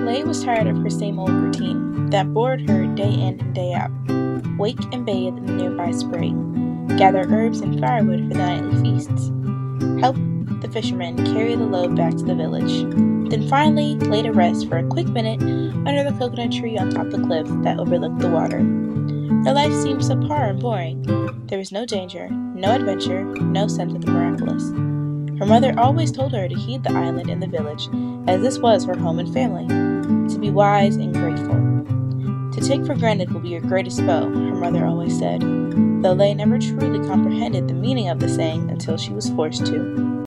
Lay was tired of her same old routine that bored her day in and day out. Wake and bathe in the nearby spring, gather herbs and firewood for the nightly feasts, help the fishermen carry the load back to the village, then finally lay to rest for a quick minute under the coconut tree on top of the cliff that overlooked the water. Her life seemed subpar and boring. There was no danger, no adventure, no sense of the miraculous. Her mother always told her to heed the island and the village, as this was her home and family, to be wise and grateful. To take for granted will be your greatest foe, her mother always said, though Lay never truly comprehended the meaning of the saying until she was forced to.